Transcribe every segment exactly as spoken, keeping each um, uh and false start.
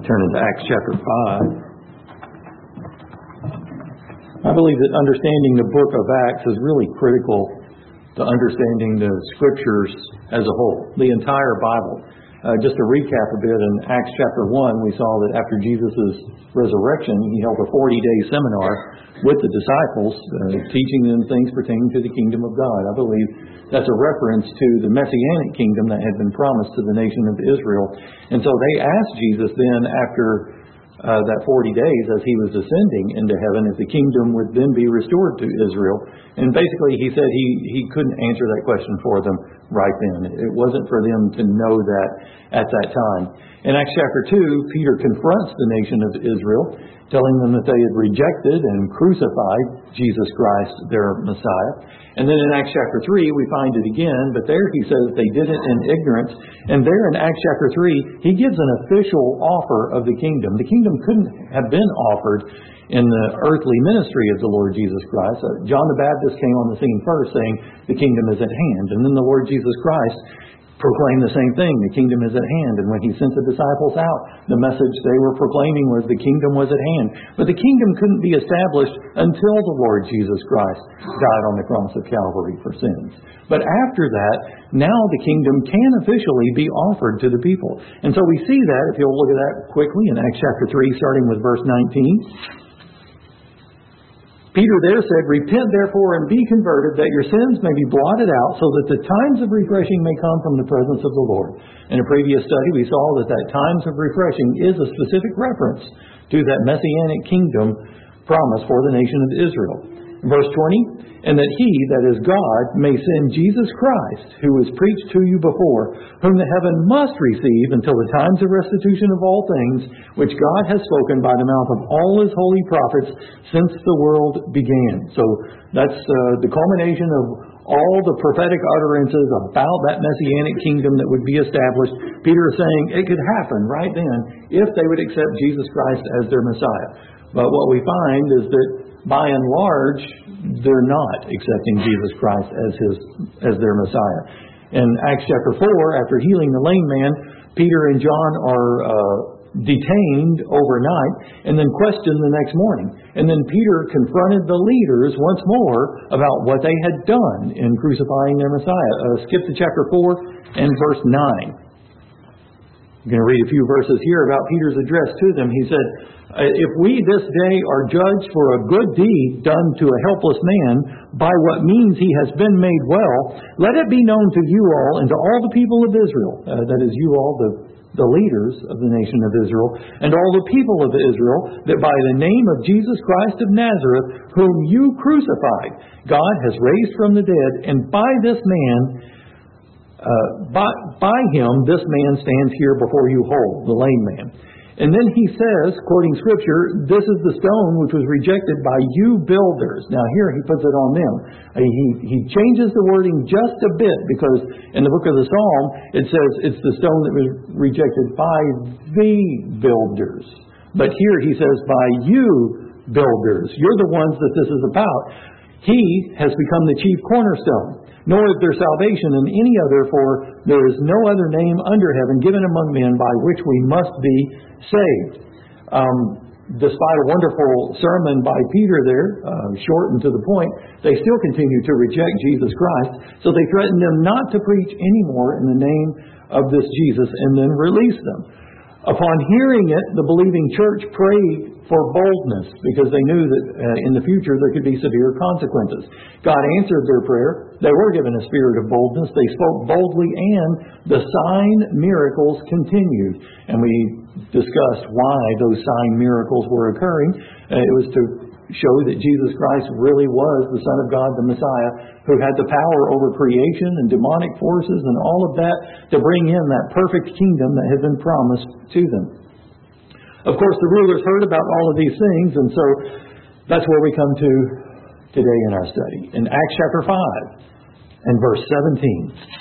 Turn into Acts chapter five. I believe that understanding the book of Acts is really critical to understanding the Scriptures as a whole, the entire Bible. Uh, just to recap a bit, in Acts chapter one, we saw that after Jesus' resurrection, he held a forty-day seminar with the disciples, uh, teaching them things pertaining to the kingdom of God. I believe that's a reference to the Messianic kingdom that had been promised to the nation of Israel. And so they asked Jesus then, after uh, that forty days, as he was ascending into heaven, if the kingdom would then be restored to Israel. And basically he said he, he couldn't answer that question for them right then. It wasn't for them to know that at that time. In Acts chapter two, Peter confronts the nation of Israel, telling them that they had rejected and crucified Jesus Christ, their Messiah. And then in Acts chapter three, we find it again, but there he says they did it in ignorance. And there in Acts chapter three, he gives an official offer of the kingdom. The kingdom couldn't have been offered in the earthly ministry of the Lord Jesus Christ. Uh, John the Baptist came on the scene first saying, the kingdom is at hand. And then the Lord Jesus Christ proclaimed the same thing, the kingdom is at hand. And when he sent the disciples out, the message they were proclaiming was the kingdom was at hand. But the kingdom couldn't be established until the Lord Jesus Christ died on the cross of Calvary for sins. But after that, now the kingdom can officially be offered to the people. And so we see that, if you'll look at that quickly, in Acts chapter three, starting with verse nineteen. Peter there said, repent therefore and be converted, that your sins may be blotted out, so that the times of refreshing may come from the presence of the Lord. In a previous study, we saw that that times of refreshing is a specific reference to that Messianic kingdom promise for the nation of Israel. Verse twenty, and that he, that is God, may send Jesus Christ, who was preached to you before, whom the heaven must receive until the times of restitution of all things, which God has spoken by the mouth of all his holy prophets since the world began. So that's uh, the culmination of all the prophetic utterances about that Messianic kingdom that would be established. Peter is saying it could happen right then if they would accept Jesus Christ as their Messiah. But what we find is that by and large, they're not accepting Jesus Christ as his as their Messiah. In Acts chapter four, after healing the lame man, Peter and John are uh, detained overnight and then questioned the next morning. And then Peter confronted the leaders once more about what they had done in crucifying their Messiah. Uh, skip to chapter four and verse nine. I'm going to read a few verses here about Peter's address to them. He said, if we this day are judged for a good deed done to a helpless man, by what means he has been made well, let it be known to you all and to all the people of Israel, uh, that is you all, the, the leaders of the nation of Israel, and all the people of Israel, that by the name of Jesus Christ of Nazareth, whom you crucified, God has raised from the dead, and by this man, uh, by, by him, this man stands here before you whole, the lame man. And then he says, quoting Scripture, this is the stone which was rejected by you builders. Now here he puts it on them. He, he changes the wording just a bit, because in the book of the Psalm it says it's the stone that was rejected by the builders. But here he says by you builders. You're the ones that this is about. He has become the chief cornerstone. Nor is there salvation in any other, for there is no other name under heaven given among men by which we must be saved. Um, despite a wonderful sermon by Peter there, uh, short and to the point, they still continue to reject Jesus Christ. So they threaten them not to preach anymore in the name of this Jesus and then release them. Upon hearing it, the believing church prayed for boldness, because they knew that uh, in the future there could be severe consequences. God answered their prayer. They were given a spirit of boldness. They spoke boldly, and the sign miracles continued. And we discussed why those sign miracles were occurring. Uh, it was to show that Jesus Christ really was the Son of God, the Messiah, who had the power over creation and demonic forces and all of that to bring in that perfect kingdom that had been promised to them. Of course, the rulers heard about all of these things, and so that's where we come to today in our study. In Acts chapter five and verse seventeen.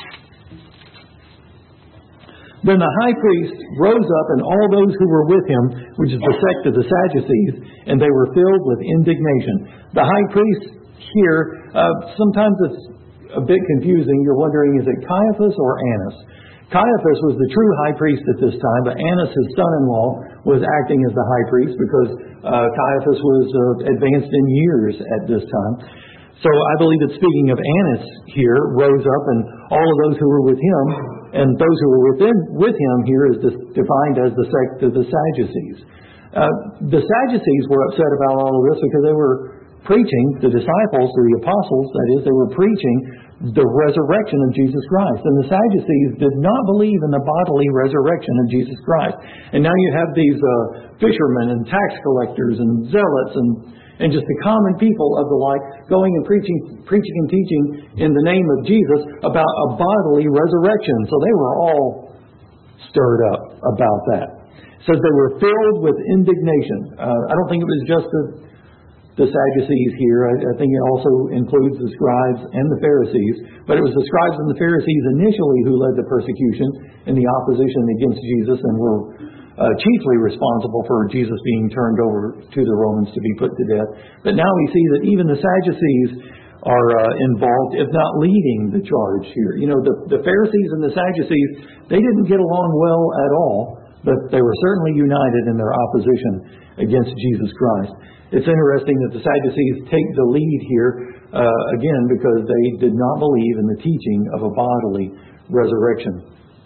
Then the high priest rose up, and all those who were with him, which is the sect of the Sadducees, and they were filled with indignation. The high priest here, uh, sometimes it's a bit confusing. You're wondering, is it Caiaphas or Annas? Caiaphas was the true high priest at this time, but Annas, his son-in-law, was acting as the high priest because uh, Caiaphas was uh, advanced in years at this time. So I believe that speaking of Annas here rose up, and all of those who were with him, and those who were within with him here is defined as the sect of the Sadducees. Uh, the Sadducees were upset about all of this because they were preaching, the disciples, or the apostles, that is, they were preaching the resurrection of Jesus Christ. And the Sadducees did not believe in the bodily resurrection of Jesus Christ. And now you have these uh, fishermen and tax collectors and zealots and, and just the common people of the like going and preaching, preaching and teaching in the name of Jesus about a bodily resurrection. So they were all stirred up about that. It says they were filled with indignation. Uh, I don't think it was just the, the Sadducees here. I, I think it also includes the scribes and the Pharisees. But it was the scribes and the Pharisees initially who led the persecution and the opposition against Jesus and were uh, chiefly responsible for Jesus being turned over to the Romans to be put to death. But now we see that even the Sadducees are uh, involved, if not leading the charge here. You know, the, the Pharisees and the Sadducees, they didn't get along well at all. But they were certainly united in their opposition against Jesus Christ. It's interesting that the Sadducees take the lead here, uh, again, because they did not believe in the teaching of a bodily resurrection.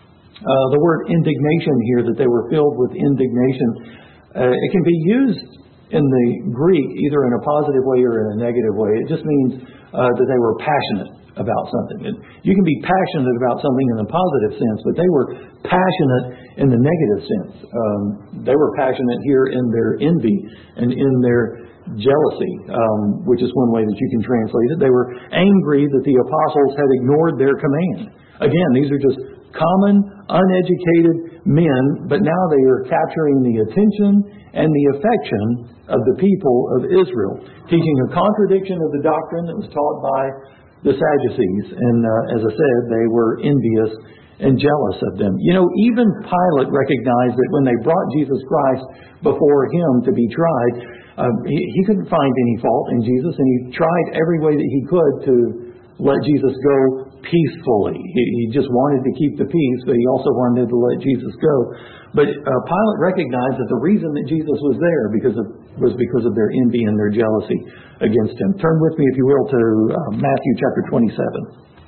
Uh, the word indignation here, that they were filled with indignation, uh, it can be used in the Greek either in a positive way or in a negative way. It just means uh, that they were passionate about something. And you can be passionate about something in a positive sense, but they were passionate in the negative sense. Um, they were passionate here in their envy and in their jealousy, um, which is one way that you can translate it. They were angry that the apostles had ignored their command. Again, these are just common, uneducated men, but now they are capturing the attention and the affection of the people of Israel, teaching a contradiction of the doctrine that was taught by the Sadducees. And uh, as I said, they were envious and jealous of them. You know, even Pilate recognized that when they brought Jesus Christ before him to be tried, uh, he, he couldn't find any fault in Jesus, and he tried every way that he could to let Jesus go peacefully. He, he just wanted to keep the peace, but he also wanted to let Jesus go. But uh, Pilate recognized that the reason that Jesus was there because of, was because of their envy and their jealousy against him. Turn with me, if you will, to uh, Matthew chapter twenty-seven.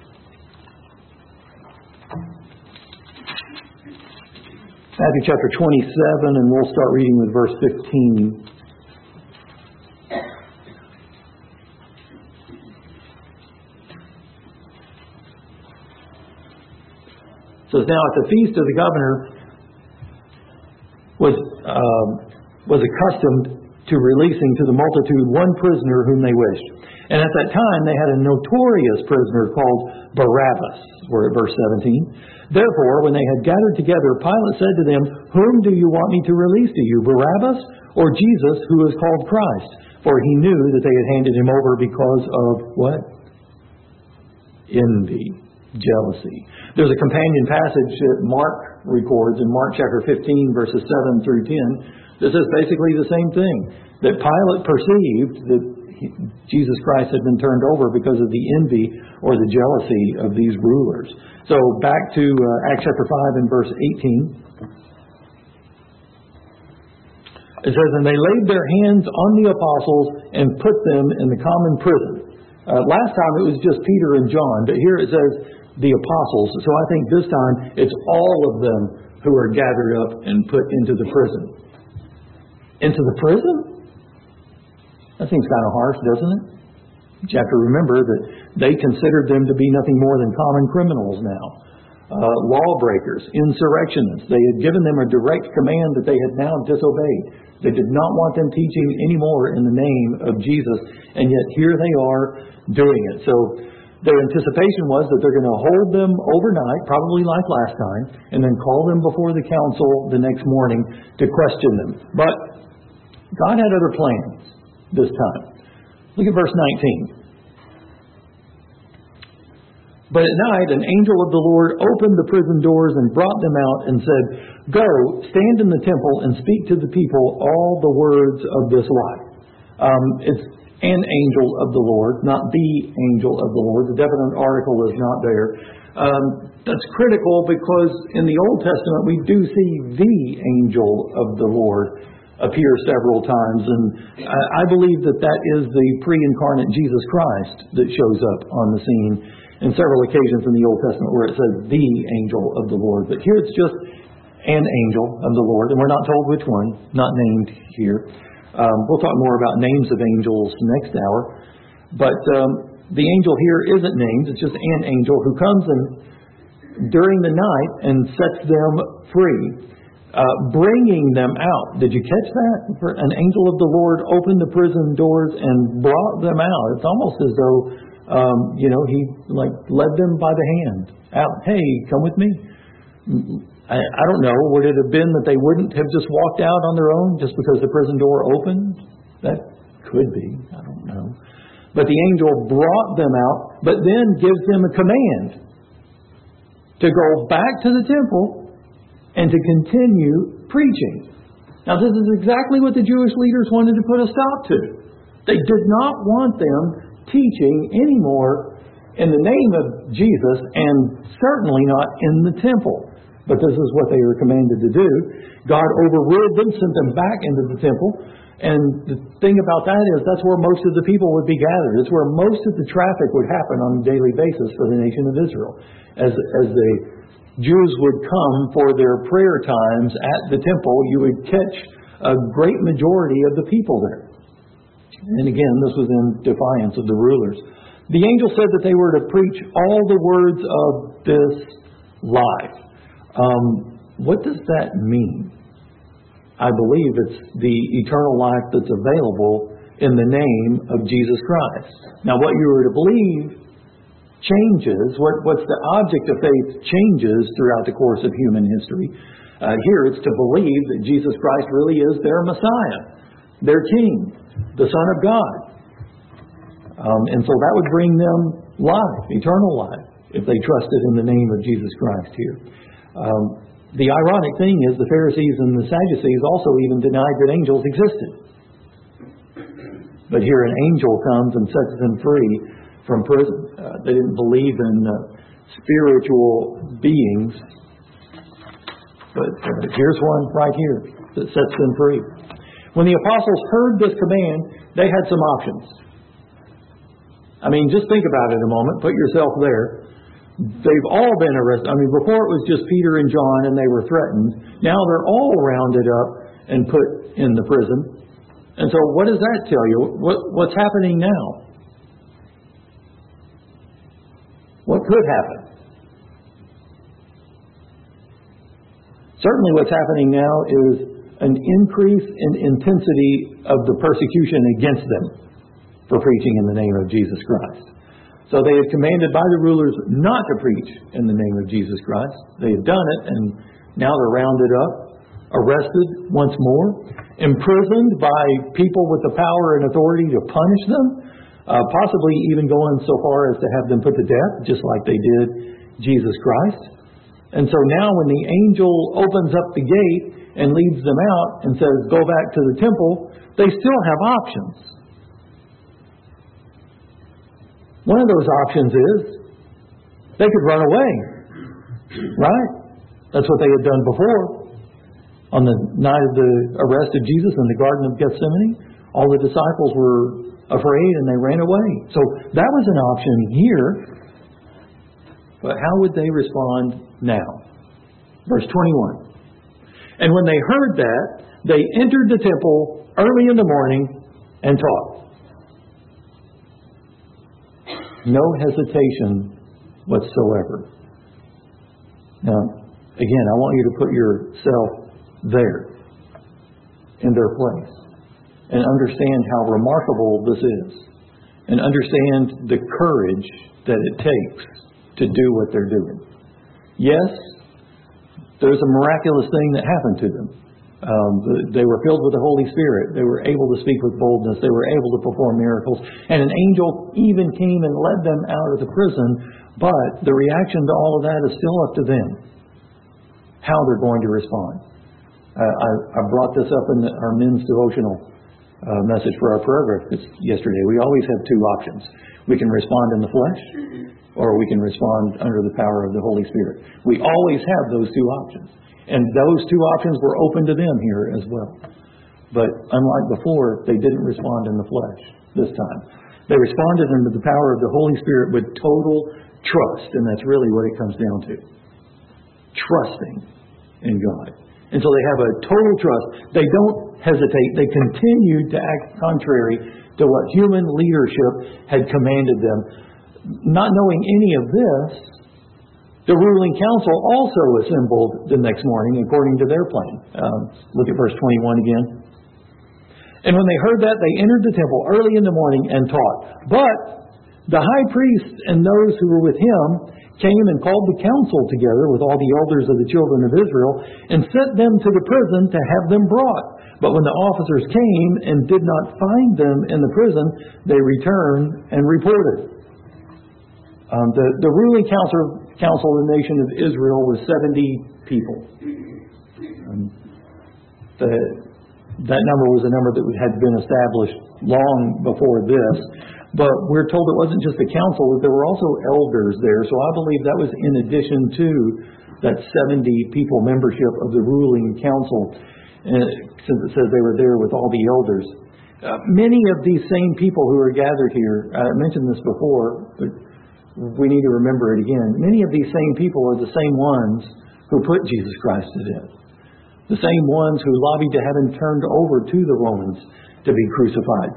Matthew chapter twenty-seven, and we'll start reading with verse fifteen. It says, now at the feast of the governor was um, was accustomed to releasing to the multitude one prisoner whom they wished. And at that time they had a notorious prisoner called Barabbas. We're at verse seventeen. Therefore, when they had gathered together, Pilate said to them, whom do you want me to release to you, Barabbas or Jesus, who is called Christ? For he knew that they had handed him over because of what? Envy, jealousy. There's a companion passage that Mark records in Mark chapter fifteen, verses seven through ten. This is basically the same thing. That Pilate perceived that he, Jesus Christ had been turned over because of the envy or the jealousy of these rulers. So back to uh, Acts chapter five and verse eighteen. It says, and they laid their hands on the apostles and put them in the common prison. Uh, last time it was just Peter and John, but here it says the apostles. So I think this time it's all of them who are gathered up and put into the prison. Into the prison? That seems kind of harsh, doesn't it? You have to remember that they considered them to be nothing more than common criminals now. Uh, lawbreakers, insurrectionists. They had given them a direct command that they had now disobeyed. They did not want them teaching anymore in the name of Jesus, and yet here they are doing it. So their anticipation was that they're going to hold them overnight, probably like last time, and then call them before the council the next morning to question them. But God had other plans this time. Look at verse nineteen. But at night an angel of the Lord opened the prison doors and brought them out and said, go, stand in the temple and speak to the people all the words of this life. Um, it's an angel of the Lord, not the angel of the Lord. The definite article is not there. Um, that's critical because in the Old Testament we do see the angel of the Lord appear several times, and I, I believe that that is the pre-incarnate Jesus Christ that shows up on the scene in several occasions in the Old Testament where it says the angel of the Lord. But here it's just an angel of the Lord, and we're not told which one, not named here. Um, we'll talk more about names of angels next hour. But um, the angel here isn't named. It's just an angel who comes and during the night and sets them free, uh, bringing them out. Did you catch that? An angel of the Lord opened the prison doors and brought them out. It's almost as though, um, you know, he like led them by the hand out. Hey, come with me. I, I don't know. Would it have been that they wouldn't have just walked out on their own just because the prison door opened? That could be. I don't know. But the angel brought them out, but then gives them a command to go back to the temple and to continue preaching. Now, this is exactly what the Jewish leaders wanted to put a stop to. They did not want them teaching anymore in the name of Jesus, and certainly not in the temple. But this is what they were commanded to do. God overruled them, sent them back into the temple. And the thing about that is that's where most of the people would be gathered. It's where most of the traffic would happen on a daily basis for the nation of Israel. As, as the Jews would come for their prayer times at the temple, you would catch a great majority of the people there. And again, this was in defiance of the rulers. The angel said that they were to preach all the words of this life. Um, what does that mean? I believe it's the eternal life that's available in the name of Jesus Christ. Now, what you were to believe changes. What, what's the object of faith changes throughout the course of human history. Uh, here, it's to believe that Jesus Christ really is their Messiah, their King, the Son of God. Um, and so that would bring them life, eternal life, if they trusted in the name of Jesus Christ here. Um, the ironic thing is the Pharisees and the Sadducees also even denied that angels existed. But here an angel comes and sets them free from prison. Uh, they didn't believe in uh, spiritual beings. But uh, here's one right here that sets them free. When the apostles heard this command, they had some options. I mean, just think about it a moment. Put yourself there. They've all been arrested. I mean, before it was just Peter and John and they were threatened. Now they're all rounded up and put in the prison. And so what does that tell you? What, what's happening now? What could happen? Certainly what's happening now is an increase in intensity of the persecution against them for preaching in the name of Jesus Christ. So they had commanded by the rulers not to preach in the name of Jesus Christ. They had done it, and now they're rounded up, arrested once more, imprisoned by people with the power and authority to punish them, uh, possibly even going so far as to have them put to death, just like they did Jesus Christ. And so now when the angel opens up the gate and leads them out and says, go back to the temple, they still have options. One of those options is they could run away, right? That's what they had done before. On the night of the arrest of Jesus in the Garden of Gethsemane, all the disciples were afraid and they ran away. So that was an option here. But how would they respond now? Verse twenty-one. And when they heard that, they entered the temple early in the morning and taught. No hesitation whatsoever. Now, again, I want you to put yourself there, in their place, and understand how remarkable this is, and understand the courage that it takes to do what they're doing. Yes, there's a miraculous thing that happened to them. Um, they were filled with the Holy Spirit. They were able to speak with boldness. They were able to perform miracles. And an angel even came and led them out of the prison. But the reaction to all of that is still up to them, how they're going to respond. Uh, I, I brought this up in the, our men's devotional uh, message for our prayer breakfast yesterday. We always have two options. We can respond in the flesh, or we can respond under the power of the Holy Spirit. We always have those two options. And those two options were open to them here as well. But unlike before, they didn't respond in the flesh this time. They responded under the power of the Holy Spirit with total trust, and that's really what it comes down to. Trusting in God. And so they have a total trust. They don't hesitate. They continue to act contrary to what human leadership had commanded them. Not knowing any of this, the ruling council also assembled the next morning according to their plan. Um, look at verse twenty-one again. And when they heard that, they entered the temple early in the morning and taught. But the high priest and those who were with him came and called the council together with all the elders of the children of Israel and sent them to the prison to have them brought. But when the officers came and did not find them in the prison, they returned and reported. Um, the, the ruling council, council of the nation of Israel was seventy people. Um, the, that number was a number that had been established long before this. But we're told it wasn't just the council, that there were also elders there. So I believe that was in addition to that seventy people membership of the ruling council, uh, since it says they were there with all the elders. Uh, many of these same people who are gathered here, I mentioned this before, but we need to remember it again. Many of these same people are the same ones who put Jesus Christ to death. The same ones who lobbied to have him turned over to the Romans to be crucified.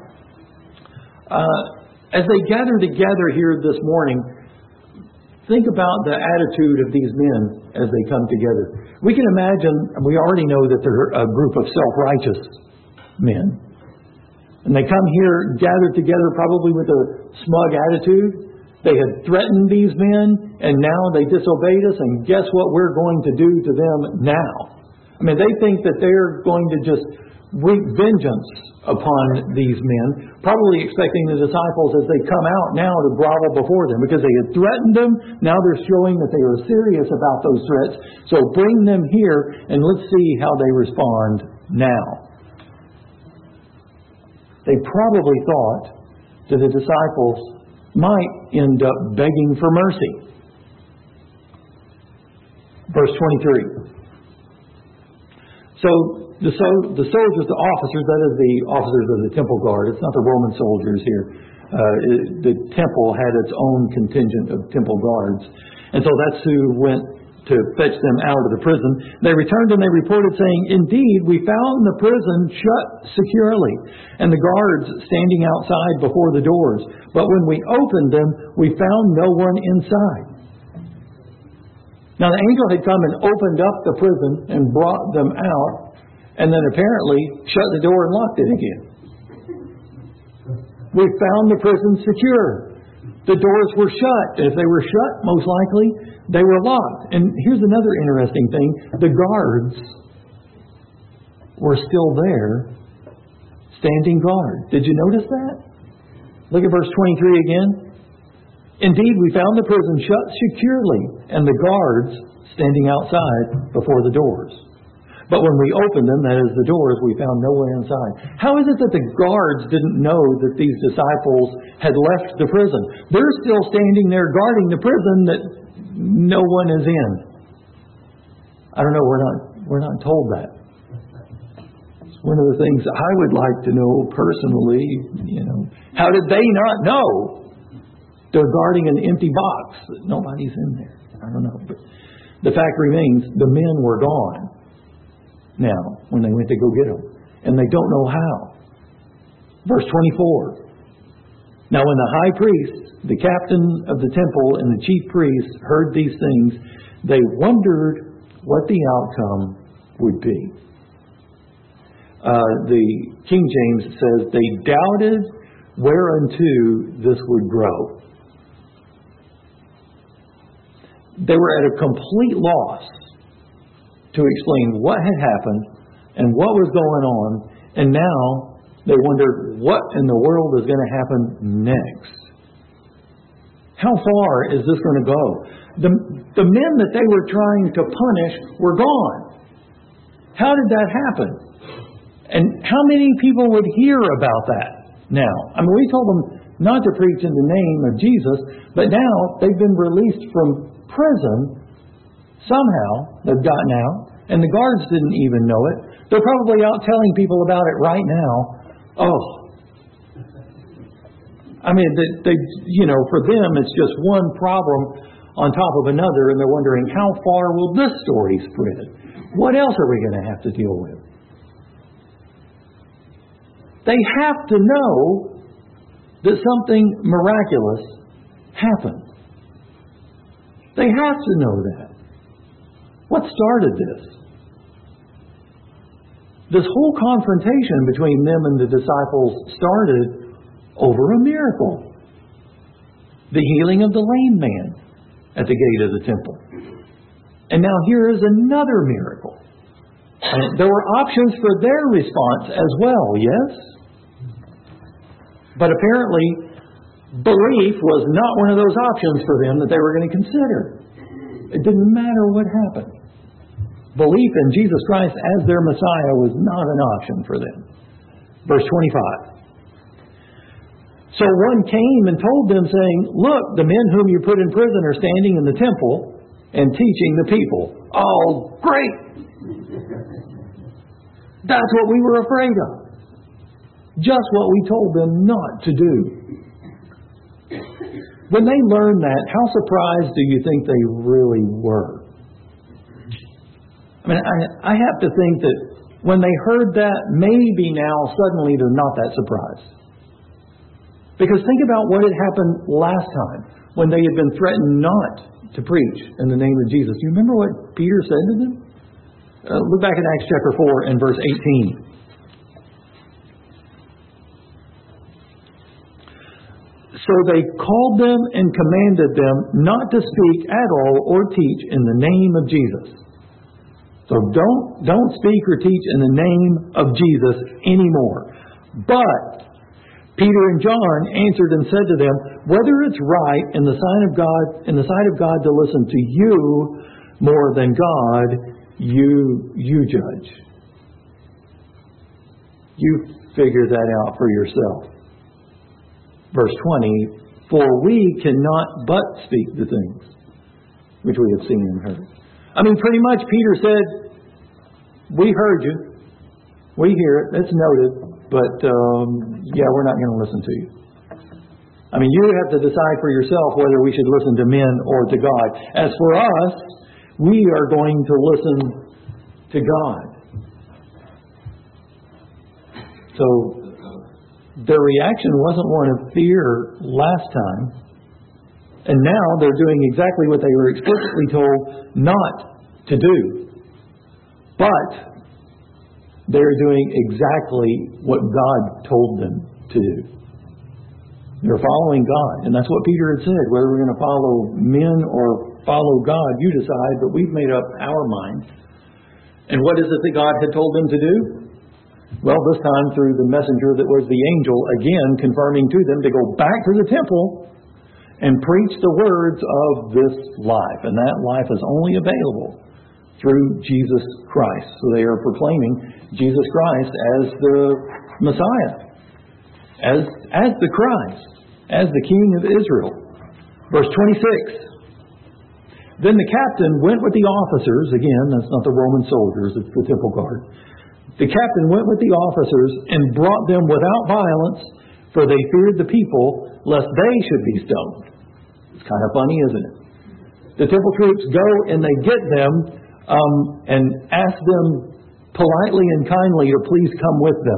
Uh, as they gather together here this morning, think about the attitude of these men as they come together. We can imagine, we already know that they're a group of self-righteous men. And they come here gathered together probably with a smug attitude. They had threatened these men, and now they disobeyed us, and guess what we're going to do to them now? I mean, they think that they're going to just wreak vengeance upon these men, probably expecting the disciples as they come out now to grovel before them, because they had threatened them. Now they're showing that they are serious about those threats. So bring them here, and let's see how they respond now. They probably thought that the disciples might end up begging for mercy. Verse twenty-three. So the, so the soldiers, the officers, that is the officers of the temple guard. It's not the Roman soldiers here. Uh, it, the temple had its own contingent of temple guards. And so that's who went to fetch them out of the prison. They returned and they reported saying, "Indeed, we found the prison shut securely and the guards standing outside before the doors. But when we opened them, we found no one inside." Now the angel had come and opened up the prison and brought them out, and then apparently shut the door and locked it again. We found the prison secure. The doors were shut. If they were shut, most likely they were locked. And here's another interesting thing. The guards were still there, standing guard. Did you notice that? Look at verse twenty-three again. "Indeed, we found the prison shut securely, and the guards standing outside before the doors. But when we opened them," that is the doors, "we found no one inside." How is it that the guards didn't know that these disciples had left the prison? They're still standing there guarding the prison that no one is in. I don't know, we're not, we're not told that. It's one of the things I would like to know personally. You know, how did they not know? They're guarding an empty box that nobody's in there. I don't know. But the fact remains, the men were gone now when they went to go get them. And they don't know how. Verse twenty-four. "Now when the high priest, the captain of the temple, and the chief priests heard these things, they wondered what the outcome would be." Uh, the King James says, "They doubted whereunto this would grow." They were at a complete loss to explain what had happened and what was going on, and now they wondered what in the world is going to happen next. How far is this going to go? The, the men that they were trying to punish were gone. How did that happen? And how many people would hear about that now? I mean, we told them not to preach in the name of Jesus, but now they've been released from prison. Somehow they've gotten out, and the guards didn't even know it. They're probably out telling people about it right now. Oh, I mean, they, they, you know, for them it's just one problem on top of another, and they're wondering, how far will this story spread? What else are we going to have to deal with? They have to know that something miraculous happened. They have to know that. What started this? This whole confrontation between them and the disciples started over a miracle. The healing of the lame man at the gate of the temple. And now here is another miracle. And there were options for their response as well, yes? But apparently, belief was not one of those options for them that they were going to consider. It didn't matter what happened. Belief in Jesus Christ as their Messiah was not an option for them. Verse twenty-five. So one came and told them, saying, look, the men whom you put in prison are standing in the temple and teaching the people. Oh, great! That's what we were afraid of. Just what we told them not to do. When they learned that, how surprised do you think they really were? I mean, I, I have to think that when they heard that, maybe now suddenly they're not that surprised. Because think about what had happened last time when they had been threatened not to preach in the name of Jesus. Do you remember what Peter said to them? Uh, look back in Acts chapter four and verse eighteen. So they called them and commanded them not to speak at all or teach in the name of Jesus. So don't, don't speak or teach in the name of Jesus anymore. But Peter and John answered and said to them, whether it's right in the sight of God, in the sight of God to listen to you more than God, you you judge. You figure that out for yourself. Verse twenty, for we cannot but speak the things which we have seen and heard. I mean, pretty much Peter said, we heard you. We hear it. It's noted. But, um, yeah, we're not going to listen to you. I mean, you have to decide for yourself whether we should listen to men or to God. As for us, we are going to listen to God. So, their reaction wasn't one of fear last time. And now they're doing exactly what they were explicitly told not to do. But they're doing exactly what God told them to do. They're following God. And that's what Peter had said. Whether we're going to follow men or follow God, you decide, but we've made up our mind. And what is it that God had told them to do? Well, this time through the messenger that was the angel, again confirming to them to go back to the temple and preach the words of this life. And that life is only available through Jesus Christ. So they are proclaiming Jesus Christ as the Messiah, as, as the Christ, as the King of Israel. Verse twenty-six. Then the captain went with the officers, again, that's not the Roman soldiers, it's the temple guard. The captain went with the officers and brought them without violence, for they feared the people, lest they should be stoned. It's kind of funny, isn't it? The temple troops go and they get them um, and ask them politely and kindly to please come with them.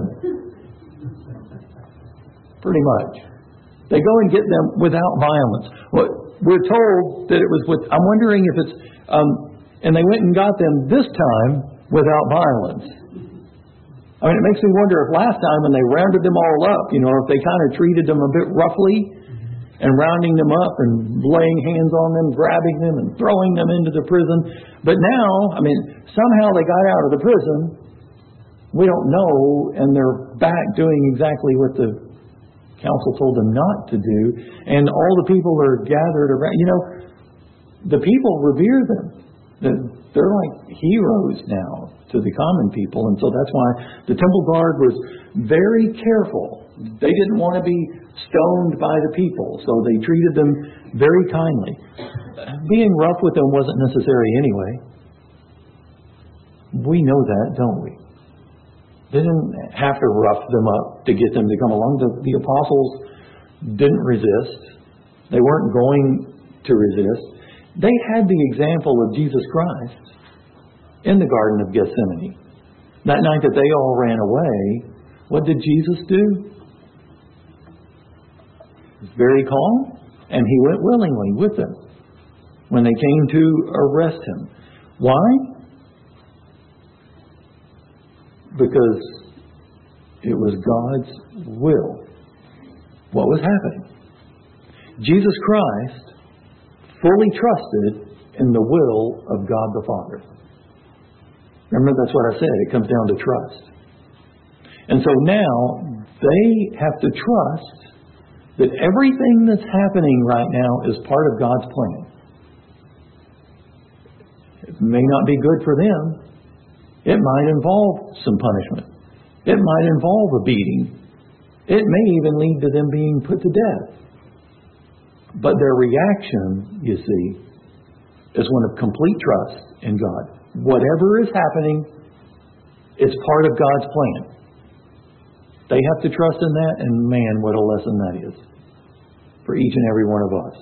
Pretty much. They go and get them without violence. Well, we're told that it was with, I'm wondering if it's, um, and they went and got them this time without violence. I mean, it makes me wonder if last time when they rounded them all up, you know, if they kind of treated them a bit roughly and rounding them up and laying hands on them, grabbing them and throwing them into the prison. But now, I mean, somehow they got out of the prison. We don't know, and they're back doing exactly what the council told them not to do. And all the people are gathered around. You know, the people revere them. They're like heroes now to to the common people. And so that's why the temple guard was very careful. They didn't want to be stoned by the people, so they treated them very kindly. Being rough with them wasn't necessary anyway. We know that, don't we? They didn't have to rough them up to get them to come along. The, the apostles didn't resist. They weren't going to resist. They had the example of Jesus Christ in the Garden of Gethsemane. That night that they all ran away, what did Jesus do? He was very calm, and He went willingly with them when they came to arrest Him. Why? Because it was God's will. What was happening? Jesus Christ fully trusted in the will of God the Father. Remember, that's what I said. It comes down to trust. And so now they have to trust that everything that's happening right now is part of God's plan. It may not be good for them. It might involve some punishment. It might involve a beating. It may even lead to them being put to death. But their reaction, you see, is one of complete trust in God. Whatever is happening, it's part of God's plan. They have to trust in that, and man, what a lesson that is for each and every one of us.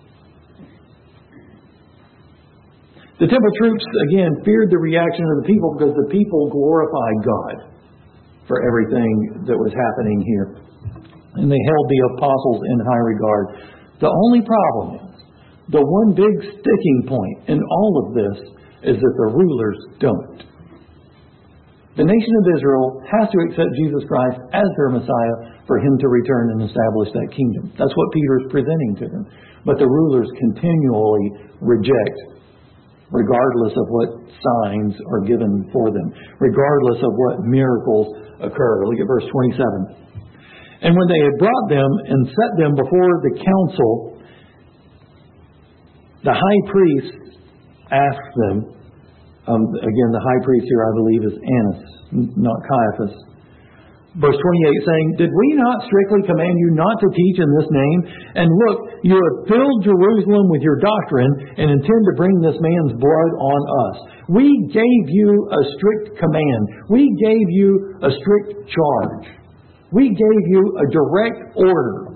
The temple troops, again, feared the reaction of the people because the people glorified God for everything that was happening here. And they held the apostles in high regard. The only problem is, the one big sticking point in all of this is that the rulers don't. The nation of Israel has to accept Jesus Christ as their Messiah for Him to return and establish that kingdom. That's what Peter is presenting to them. But the rulers continually reject, regardless of what signs are given for them, regardless of what miracles occur. Look at verse twenty-seven. And when they had brought them and set them before the council, the high priest asked them, um, again, the high priest here, I believe, is Annas, not Caiaphas. Verse twenty-eight saying, did we not strictly command you not to teach in this name? And look, you have filled Jerusalem with your doctrine and intend to bring this man's blood on us. We gave you a strict command. We gave you a strict charge. We gave you a direct order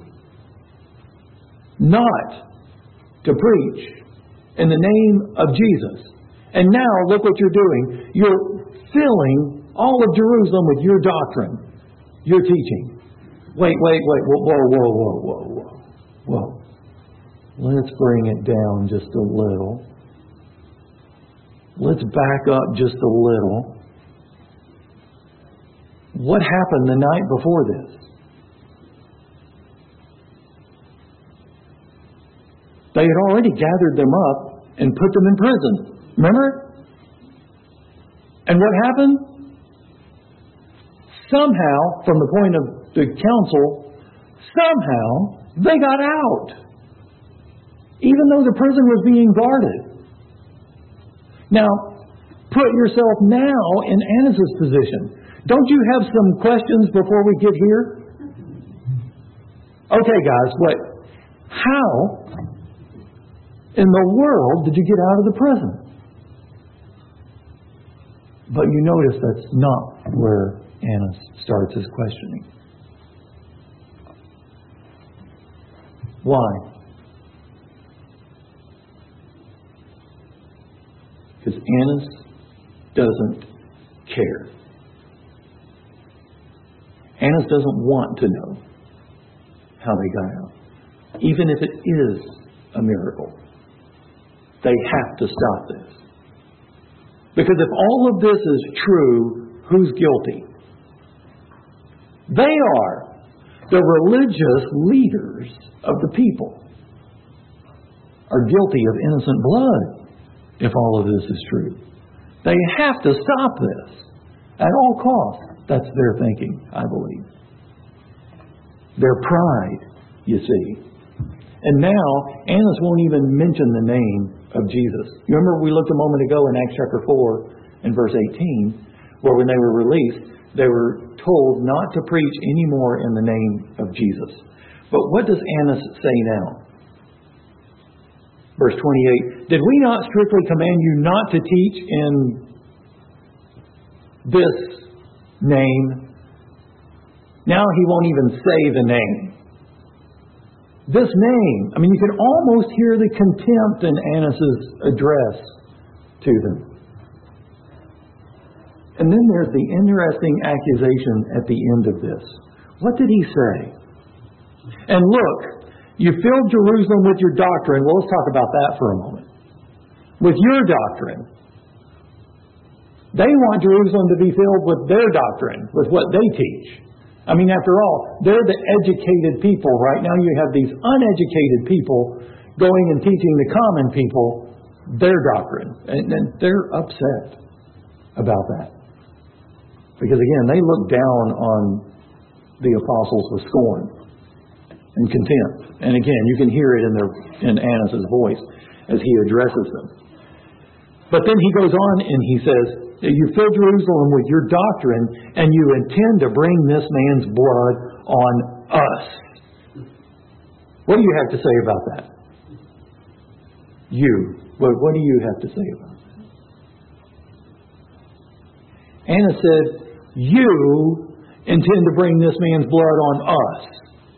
not to preach in the name of Jesus. And now, look what you're doing. You're filling all of Jerusalem with your doctrine, your teaching. Wait, wait, wait. Whoa, whoa, whoa, whoa, whoa. Whoa. Let's bring it down just a little. Let's back up just a little. What happened the night before this? They had already gathered them up and put them in prison. Remember? And what happened? Somehow, from the point of the council, somehow they got out. Even though the prison was being guarded. Now, put yourself now in Annas' position. Don't you have some questions before we get here? Okay, guys, what? How in the world did you get out of the prison? But you notice that's not where Annas starts his questioning. Why? Because Annas doesn't care. Annas doesn't want to know how they got out. Even if it is a miracle. They have to stop this. Because if all of this is true, who's guilty? They are. The religious leaders of the people are guilty of innocent blood if all of this is true. They have to stop this at all costs. That's their thinking, I believe. Their pride, you see. And now, Annas won't even mention the name of Jesus. You remember we looked a moment ago in Acts chapter four and verse eighteen. where when they were released, they were told not to preach anymore in the name of Jesus. But what does Annas say now? Verse twenty-eight, did we not strictly command you not to teach in this name? Now he won't even say the name. This name, I mean, you can almost hear the contempt in Annas' address to them. And then there's the interesting accusation at the end of this. What did he say? And look, you filled Jerusalem with your doctrine. Well, let's talk about that for a moment. With your doctrine. They want Jerusalem to be filled with their doctrine, with what they teach. I mean, after all, they're the educated people. Right now you have these uneducated people going and teaching the common people their doctrine. And, and they're upset about that. Because again, they look down on the apostles with scorn and contempt. And again, you can hear it in their in Annas' voice as he addresses them. But then he goes on and he says, you fill Jerusalem with your doctrine and you intend to bring this man's blood on us. What do you have to say about that? You. What, what do you have to say about that? Annas said, you intend to bring this man's blood on us.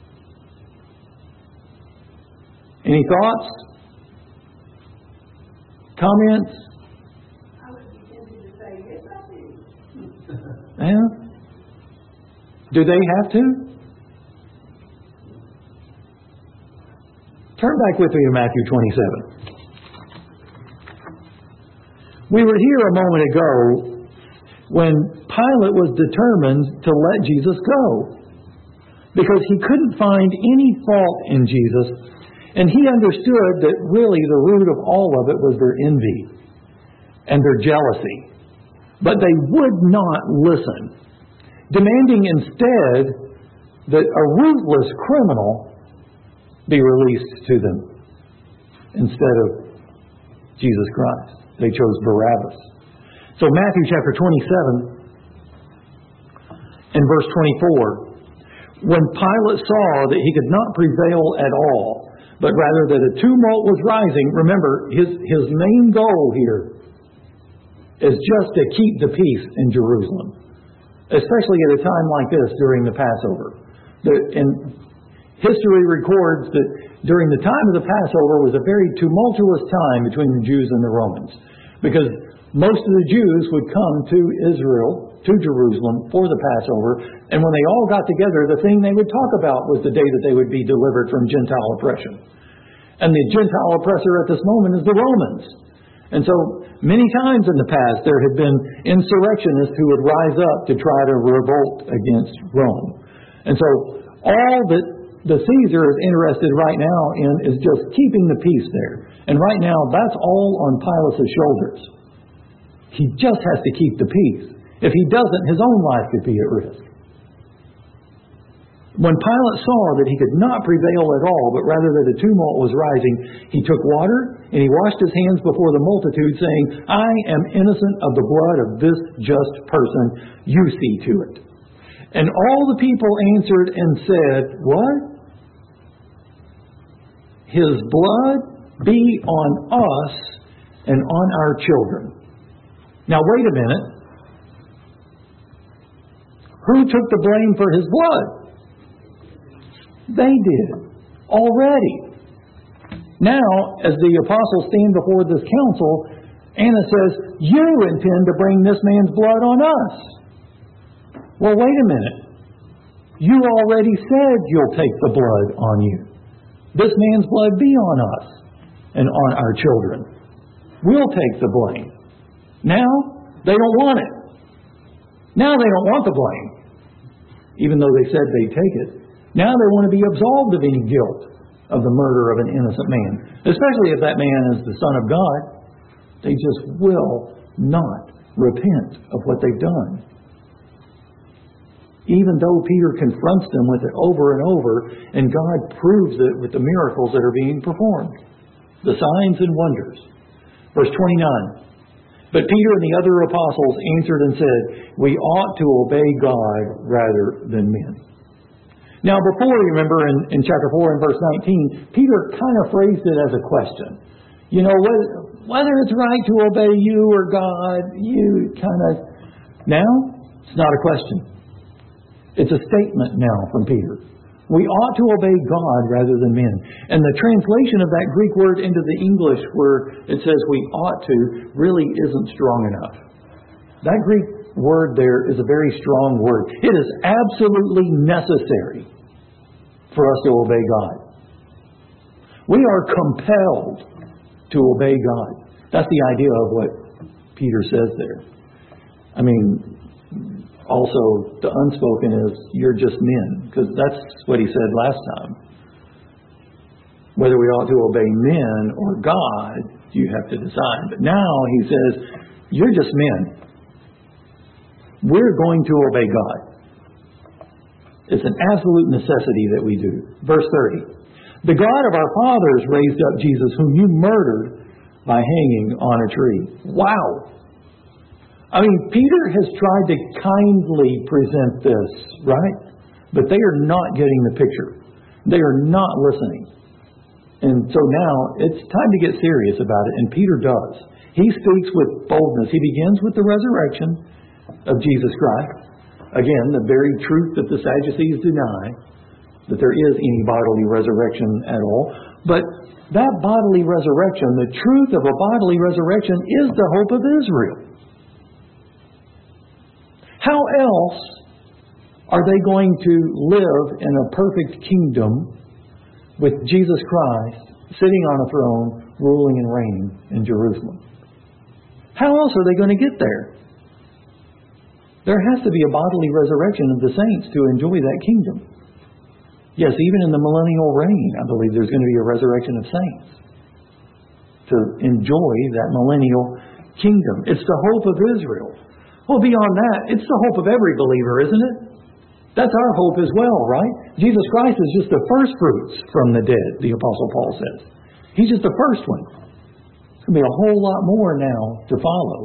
Any thoughts? Comments? I would be tempted to say, yes, I do. Yeah. Do they have to? Turn back with me to Matthew twenty-seven. We were here a moment ago when Pilate was determined to let Jesus go because he couldn't find any fault in Jesus. And he understood that really the root of all of it was their envy and their jealousy. But they would not listen, demanding instead that a ruthless criminal be released to them instead of Jesus Christ. They chose Barabbas. So Matthew chapter twenty-seven and verse twenty-four, when Pilate saw that he could not prevail at all, but rather that a tumult was rising. Remember, his, his main goal here is just to keep the peace in Jerusalem, especially at a time like this during the Passover. The, and history records that during the time of the Passover was a very tumultuous time between the Jews and the Romans, because most of the Jews would come to Israel, to Jerusalem, for the Passover, and when they all got together, the thing they would talk about was the day that they would be delivered from Gentile oppression. And the Gentile oppressor at this moment is the Romans. And so, many times in the past, there had been insurrectionists who would rise up to try to revolt against Rome. And so, all that the Caesar is interested right now in is just keeping the peace there. And right now, that's all on Pilate's shoulders. He just has to keep the peace. If he doesn't, his own life could be at risk. When Pilate saw that he could not prevail at all, but rather that a tumult was rising, he took water and he washed his hands before the multitude, saying, I am innocent of the blood of this just person. You see to it. And all the people answered and said, what? His blood be on us and on our children. Now wait a minute. Who took the blame for his blood? They did. Already. Now, as the apostles stand before this council, Annas says, you intend to bring this man's blood on us. Well, wait a minute. You already said you'll take the blood on you. This man's blood be on us and on our children. We'll take the blame. Now, they don't want it. Now they don't want the blame, even though they said they'd take it. Now they want to be absolved of any guilt of the murder of an innocent man, especially if that man is the Son of God. They just will not repent of what they've done. Even though Peter confronts them with it over and over, and God proves it with the miracles that are being performed, the signs and wonders. Verse twenty-nine. But Peter and the other apostles answered and said, we ought to obey God rather than men. Now before, remember in, in chapter four and verse nineteen, Peter kind of phrased it as a question. You know, whether, whether it's right to obey you or God, you kind of... Now, it's not a question. It's a statement now from Peter. We ought to obey God rather than men. And the translation of that Greek word into the English where it says we ought to really isn't strong enough. That Greek word there is a very strong word. It is absolutely necessary for us to obey God. We are compelled to obey God. That's the idea of what Peter says there. I mean, also the unspoken is you're just men, because that's what he said last time. Whether we ought to obey men or God, you have to decide. But now he says, you're just men. We're going to obey God. It's an absolute necessity that we do. Verse thirty. The God of our fathers raised up Jesus, whom you murdered by hanging on a tree. Wow! I mean, Peter has tried to kindly present this, right? But they are not getting the picture. They are not listening. And so now it's time to get serious about it, and Peter does. He speaks with boldness. He begins with the resurrection of Jesus Christ. Again, the very truth that the Sadducees deny, that there is any bodily resurrection at all. But that bodily resurrection, the truth of a bodily resurrection, is the hope of Israel. How else are they going to live in a perfect kingdom with Jesus Christ sitting on a throne, ruling and reigning in Jerusalem? How else are they going to get there? There has to be a bodily resurrection of the saints to enjoy that kingdom. Yes, even in the millennial reign, I believe there's going to be a resurrection of saints to enjoy that millennial kingdom. It's the hope of Israel. Well, beyond that, it's the hope of every believer, isn't it? That's our hope as well, right? Jesus Christ is just the first fruits from the dead, the Apostle Paul says. He's just the first one. There's going to be a whole lot more now to follow.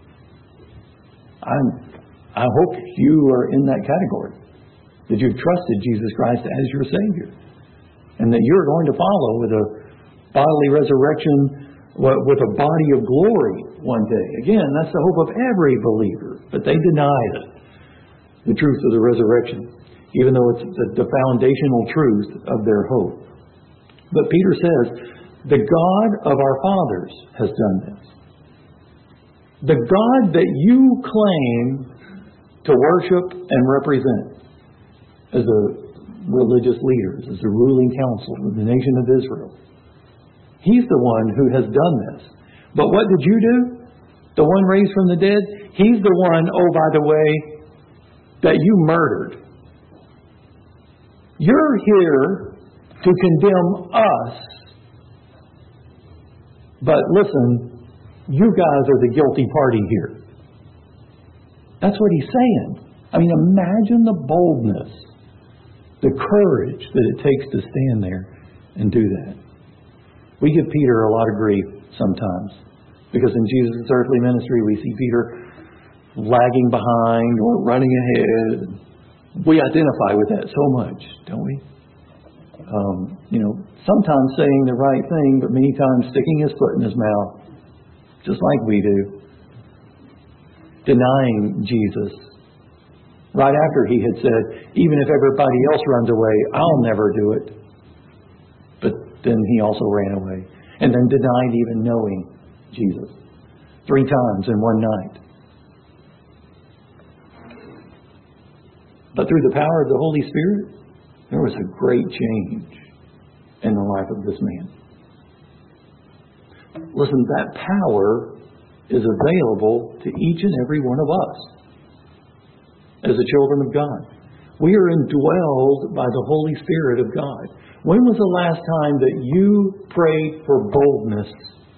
I'm, I hope you are in that category, that you've trusted Jesus Christ as your Savior, and that you're going to follow with a bodily resurrection, with a body of glory one day. Again, that's the hope of every believer, but they deny it, the truth of the resurrection, even though it's the, the foundational truth of their hope. But Peter says, the God of our fathers has done this. The God that you claim to worship and represent as the religious leaders, as the ruling council of the nation of Israel. He's the one who has done this. But what did you do? The one raised from the dead? He's the one, oh, by the way, that you murdered. You're here to condemn us. But listen, you guys are the guilty party here. That's what he's saying. I mean, imagine the boldness, the courage that it takes to stand there and do that. We give Peter a lot of grief sometimes, because in Jesus' earthly ministry we see Peter lagging behind or running ahead. We identify with that so much, don't we? Um, you know, sometimes saying the right thing, but many times sticking his foot in his mouth, just like we do. Denying Jesus. Right after he had said, even if everybody else runs away, I'll never do it. But then he also ran away. And then denied even knowing Jesus. Three times in one night. But through the power of the Holy Spirit, there was a great change in the life of this man. Listen, that power is available to each and every one of us as the children of God. We are indwelled by the Holy Spirit of God. When was the last time that you prayed for boldness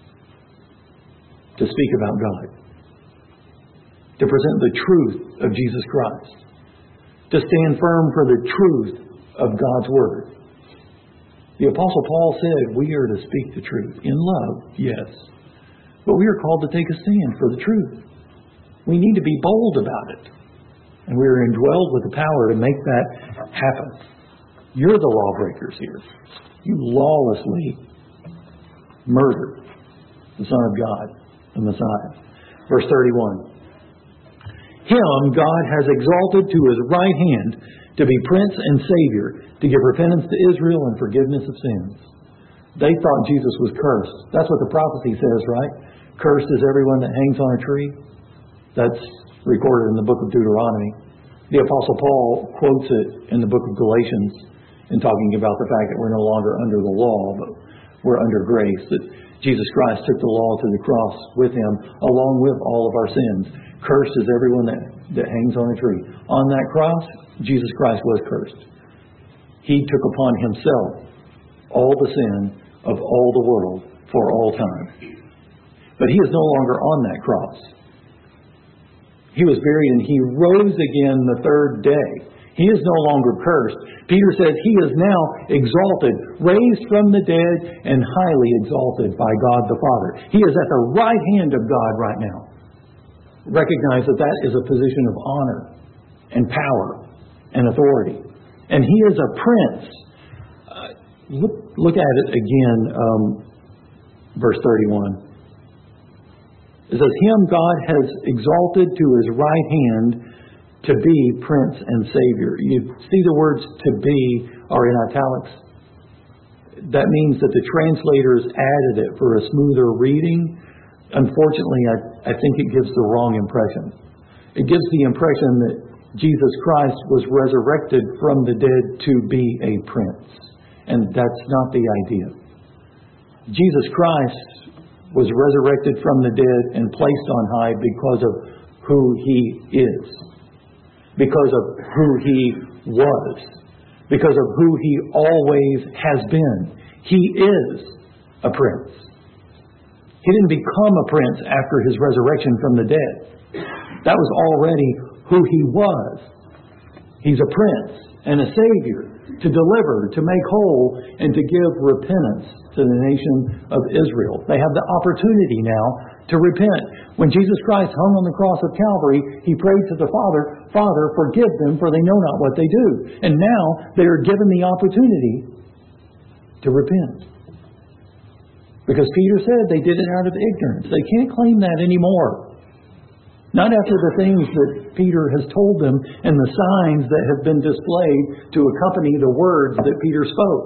to speak about God? To present the truth of Jesus Christ? To stand firm for the truth of God's Word? The Apostle Paul said we are to speak the truth. In love, yes. But we are called to take a stand for the truth. We need to be bold about it. And we are indwelled with the power to make that happen. You're the lawbreakers here. You lawlessly murdered the Son of God, the Messiah. Verse thirty-one. Him God has exalted to His right hand to be Prince and Savior, to give repentance to Israel and forgiveness of sins. They thought Jesus was cursed. That's what the prophecy says, right? Cursed is everyone that hangs on a tree. That's recorded in the book of Deuteronomy. The Apostle Paul quotes it in the book of Galatians in talking about the fact that we're no longer under the law, but we're under grace, that Jesus Christ took the law to the cross with Him along with all of our sins. Cursed is everyone that, that hangs on a tree. On that cross, Jesus Christ was cursed. He took upon Himself all the sin of all the world for all time. But He is no longer on that cross. He was buried and He rose again the third day. He is no longer cursed. Peter says He is now exalted, raised from the dead, and highly exalted by God the Father. He is at the right hand of God right now. Recognize that that is a position of honor and power and authority. And He is a prince. Uh, look, look at it again, um, verse thirty-one. It says, Him God has exalted to His right hand to be Prince and Savior. You see the words to be are in italics. That means that the translators added it for a smoother reading. Unfortunately, I, I think it gives the wrong impression. It gives the impression that Jesus Christ was resurrected from the dead to be a prince. And that's not the idea. Jesus Christ was resurrected from the dead and placed on high because of who He is. Because of who He was. Because of who He always has been. He is a prince. He didn't become a prince after His resurrection from the dead. That was already who He was. He's a prince and a Savior to deliver, to make whole, and to give repentance to the nation of Israel. They have the opportunity now to repent. When Jesus Christ hung on the cross of Calvary, He prayed to the Father, Father, forgive them, for they know not what they do. And now they are given the opportunity to repent. Because Peter said they did it out of ignorance. They can't claim that anymore. Not after the things that Peter has told them and the signs that have been displayed to accompany the words that Peter spoke.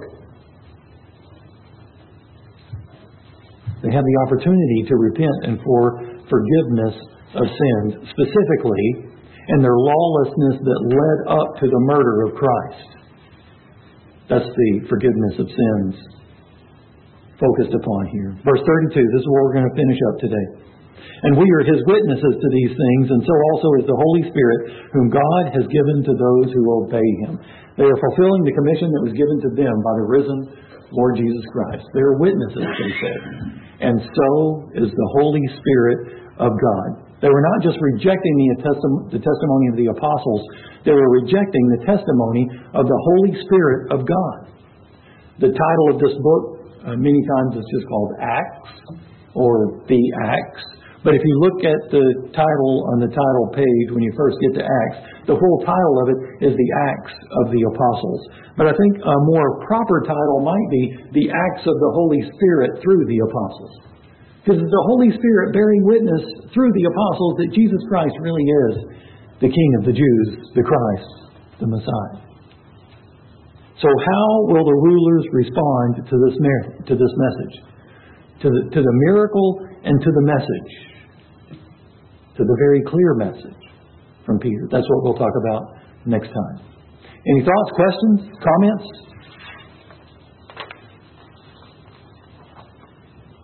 They have the opportunity to repent and for forgiveness of sins, specifically in their lawlessness that led up to the murder of Christ. That's the forgiveness of sins focused upon here. Verse thirty-two, this is where we're going to finish up today. And we are His witnesses to these things, and so also is the Holy Spirit, whom God has given to those who obey Him. They are fulfilling the commission that was given to them by the risen Lord Jesus Christ. They are witnesses, they said. And so is the Holy Spirit of God. They were not just rejecting the, testim- the testimony of the apostles, they were rejecting the testimony of the Holy Spirit of God. The title of this book, uh, many times it's just called Acts, or The Acts. But if you look at the title on the title page when you first get to Acts, the full title of it is The Acts of the Apostles. But I think a more proper title might be The Acts of the Holy Spirit through the Apostles. Because it's the Holy Spirit bearing witness through the Apostles that Jesus Christ really is the King of the Jews, the Christ, the Messiah. So how will the rulers respond to this, to this message? To the, to the miracle and to the message. To the very clear message from Peter. That's what we'll talk about next time. Any thoughts, questions, comments?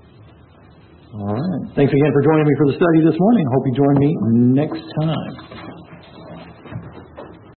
All right. Thanks again for joining me for the study this morning. I hope you join me next time.